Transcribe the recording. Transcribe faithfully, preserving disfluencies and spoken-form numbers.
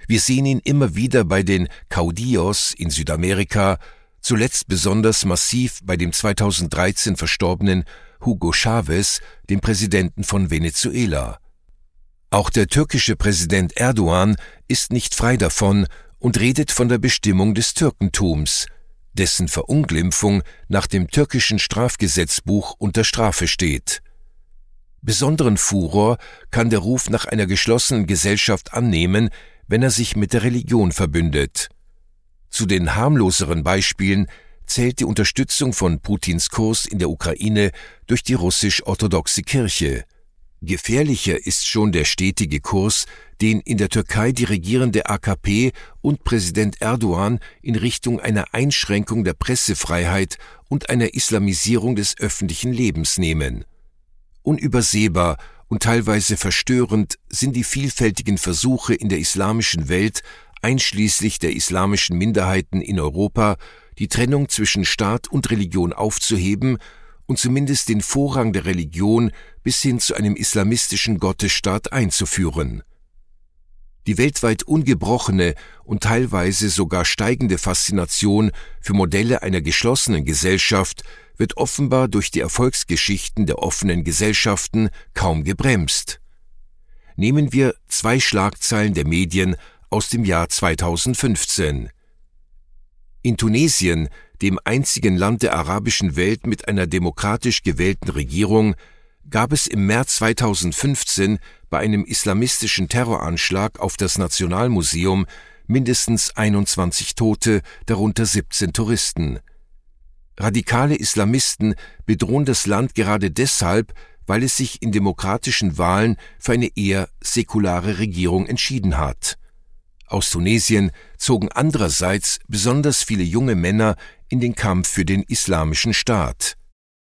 Wir sehen ihn immer wieder bei den Caudillos in Südamerika, zuletzt besonders massiv bei dem zweitausenddreizehn verstorbenen Hugo Chavez, dem Präsidenten von Venezuela. Auch der türkische Präsident Erdogan ist nicht frei davon und redet von der Bestimmung des Türkentums, dessen Verunglimpfung nach dem türkischen Strafgesetzbuch unter Strafe steht. Besonderen Furor kann der Ruf nach einer geschlossenen Gesellschaft annehmen, wenn er sich mit der Religion verbündet. Zu den harmloseren Beispielen zählt die Unterstützung von Putins Kurs in der Ukraine durch die russisch-orthodoxe Kirche. Gefährlicher ist schon der stetige Kurs, den in der Türkei die regierende A K P und Präsident Erdogan in Richtung einer Einschränkung der Pressefreiheit und einer Islamisierung des öffentlichen Lebens nehmen. Unübersehbar und teilweise verstörend sind die vielfältigen Versuche in der islamischen Welt, einschließlich der islamischen Minderheiten in Europa, die Trennung zwischen Staat und Religion aufzuheben und zumindest den Vorrang der Religion bis hin zu einem islamistischen Gottesstaat einzuführen. Die weltweit ungebrochene und teilweise sogar steigende Faszination für Modelle einer geschlossenen Gesellschaft wird offenbar durch die Erfolgsgeschichten der offenen Gesellschaften kaum gebremst. Nehmen wir zwei Schlagzeilen der Medien aus dem Jahr zweitausendfünfzehn. In Tunesien, dem einzigen Land der arabischen Welt mit einer demokratisch gewählten Regierung, gab es im März zweitausendfünfzehn bei einem islamistischen Terroranschlag auf das Nationalmuseum mindestens einundzwanzig Tote, darunter siebzehn Touristen. Radikale Islamisten bedrohen das Land gerade deshalb, weil es sich in demokratischen Wahlen für eine eher säkulare Regierung entschieden hat. Aus Tunesien zogen andererseits besonders viele junge Männer in den Kampf für den islamischen Staat.